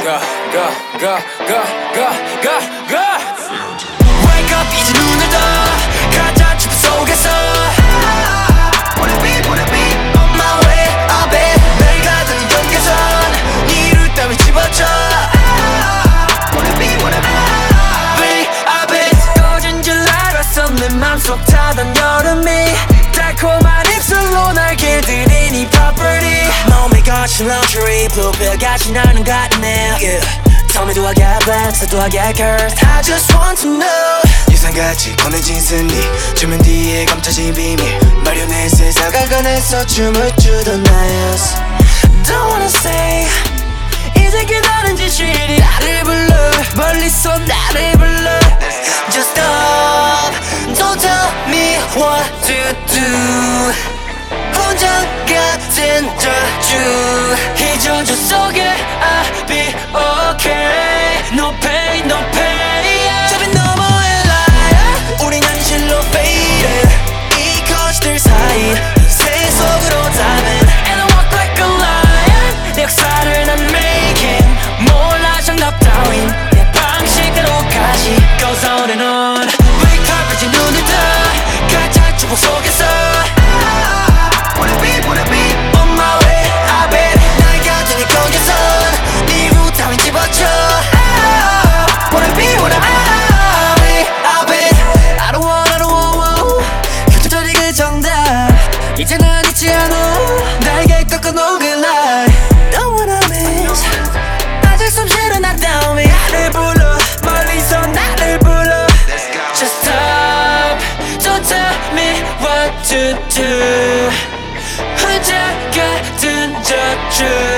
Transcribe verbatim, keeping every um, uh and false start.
go, go, go, go, go, go, go. Wake up 이제 눈을 떠 가짜 춤 속에서 Wanna be, wanna be on my way up it 날 가두는 경계선 네 이룰 따위 집어쳐 Wanna be, wanna be up it 꺼진 줄 알았어 내 맘속 타던 여름이 달콤한 입술로 날 길들이니 property 몸에 거친 luxury blue 같이 나는 같네 yeah. Tell me do I get blessed or do I get cursed I just want to know 예상같이 꺼내진 승리 주면 뒤에 감춰진 비밀 마련해 세상을 꺼내서 춤을 추던 나였어 Don't wanna say 이제 그다른 진실이 나를 불러 멀리서 나를 불러 Just stop Don't tell me what to do 혼자 같은 저주 이 저주 속에 I'll be okay No pain, no pain 저빈 너머의 liar 우린 현실로 faded 이 거짓들 사이 새 속으로 담은 And I walk like a lion 내 역사를 난 making 몰라 정답 따윈 내 방식대로까지 Goes on and on Wake up 이제 눈을 떠 가짜 축복 속에서 Wanna be, wanna be On my way up it 날 가두니 경계선 네 이루 따윈 집어쳐 Wanna be, wanna be up it I don't want, I don't want 켜져버리 그 정답 이제 난 잊지 않아 날개 꺾어놓은 그 날 Don't wanna miss 아직 숨쉬는 나 따위 나를 불러 멀리서 나를 불러 Just stop Don't tell me what to do 혼자 같은 저주